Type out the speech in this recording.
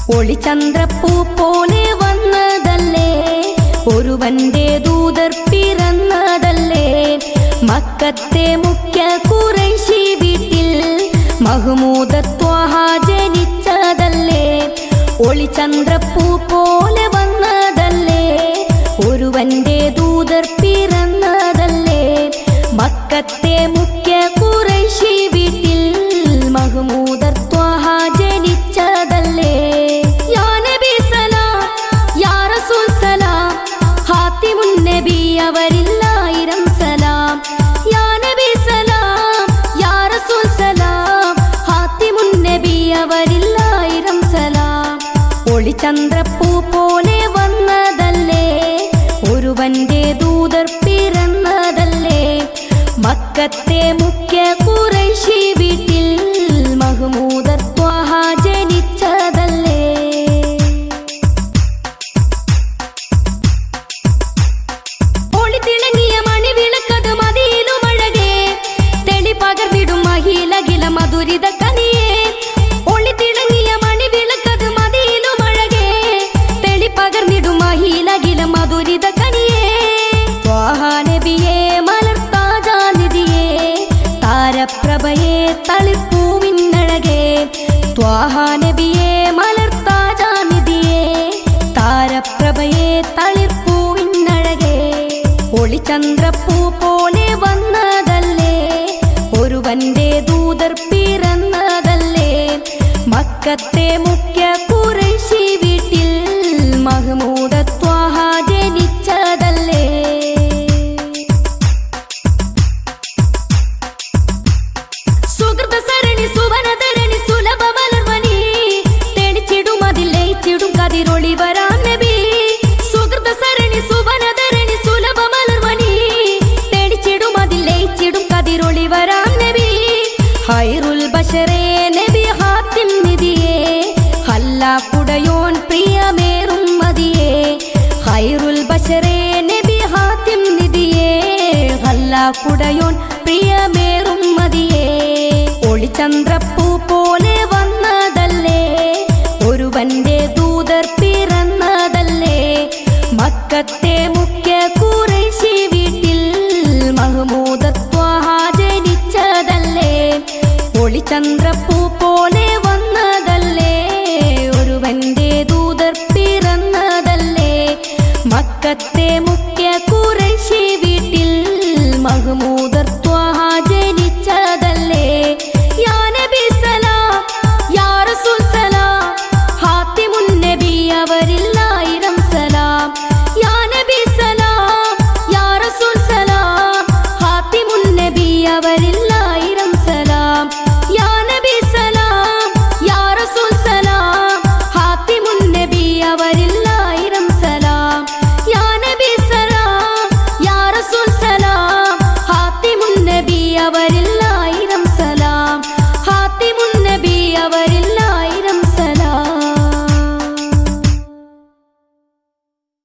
ഒളിചന്ദ്രപ്പൂ പോലെ വന്നതല്ലേ, ഒരുവന്റെ ദൂതർ പിറന്നതല്ലേ. മക്കത്തെ മുഖ്യ ഖുറൈശി വീട്ടിൽ മഹ്മൂദ് ത്വാഹ ജനിച്ചതല്ലേ. ഒളിചന്ദ്രപ്പൂ പോലെ വന്നതല്ലേ, ഒരുവന്റെ ദൂതർ പിറന്നതല്ലേ. മക്കത്തെ മുഖ്യ ഖുറൈശി വീട്ടിൽ മഹ്മൂദ് ത്വാഹ ജനിച്ചതല്ലേ. യാ നബി സലാം, യാ റസൂൽ സലാം, ഹാത്തിമുൻ നബി അവരില്ലായിരം സലാം. യാ നബി സലാം, യാ റസൂൽ സലാം, ഹാത്തിമുൻ നബി അവരില്ലായിരം സലാം. ഒളിചന്ദ്രപ്പൂ പോലെ വന്നതല്ലേ, ഒരുവന്റെ ദൂതർ പിറന്നതല്ലേ. മക്കത്തെ മുഖ്യ ഖുറൈശി വീട്ടിൽ മഹ്മൂദ് ത്വാഹ ജനിച്ചതല്ലേ. ഒളിതിളങ്ങിയ മണിവിളക്കത് മതിയിലുമഴകേ, തെളി പകർന്നിടും മഹിലകില മധുരിത കനിയേ. ഒളിതിളങ്ങിയ മണിവിളക്കത് മതിയിലുമഴകേ, തെളി പകർന്നിടും മഹിലകില മധുരിത കനിയേ. ത്വാഹ നബിയേ മലർത്താജാനിധിയേ, താരപ്രഭയേ തളിർപ്പൂവിന്നഴകേ. ത്വാഹ നബിയേ മലർത്താജാനിധിയേ, താരപ്രഭയേ തളിർപ്പൂവിന്നഴകേ. ഒളിചന്ദ്രപ്പൂ പോലെ വന്നതല്ലേ, ഒരുവന്റെ ദൂതർ പിറന്നതല്ലേ. മക്കത്തെ മുഖ്യ ഖുറൈശി വീട്ടിൽ മഹ്മൂദ് ത്വാഹ ജനിച്ചതല്ലേ. സുഹൃത സരണി സുവനധരണി സുലഭ മലർമണി, തെളിച്ചിടും അതിൽ ലയിച്ചിടും കതിരൊളി വരാൻ നബി. സുഹൃത സരണി സുവനധരണി സുലഭ മലർമണി, തെളിച്ചിടും അതിൽ ലയിച്ചിടും കതിരൊളി വരാൻ നബി. ഖൈറുൽ ബശറേ നബി ഹാത്തിം നിധിയേ, ഹല്ലാക്കുടയോൻ പ്രിയമേറും മതിയേ. ഖൈറുൽ ബശറേ നബി ഹാത്തിം നിധിയേ, ഹല്ലാക്കുടയോൻ പ്രിയമേറും മതിയേ. ഒളിചന്ദ്രപ്പൂ പോലെ വന്നതല്ലേ, ഒരുവന്റെ ദൂതർ പിറന്നതല്ലേ. മക്കത്തെ മുഖ്യ ഖുറൈശി വീട്ടിൽ മഹ്മൂദ് ത്വാഹ ജനിച്ചതല്ലേ. ഒളിചന്ദ്രപ്പൂ